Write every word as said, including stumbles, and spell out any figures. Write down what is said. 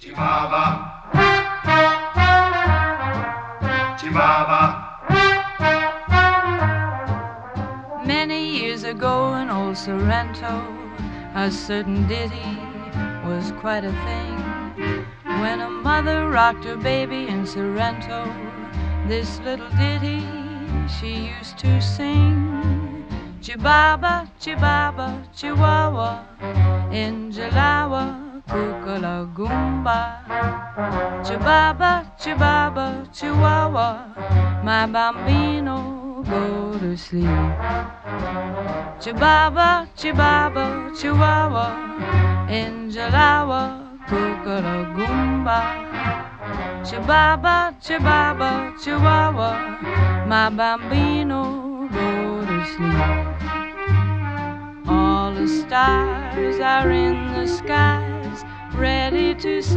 Chibaba, Chibaba. Many years ago in old Sorrento, a certain ditty was quite a thing. When a mother rocked her baby in Sorrento, this little ditty she used to sing. Chibaba, Chibaba, Chihuahua, in Jalawa, Kukala Goomba. Chibaba, Chibaba, Chihuahua, my bambino, go to sleep. Chibaba, Chibaba, Chihuahua, in Jalawa, Kukala Goomba. Chibaba, Chibaba, Chihuahua, my bambino, go to sleep. All the stars are in the skies, ready to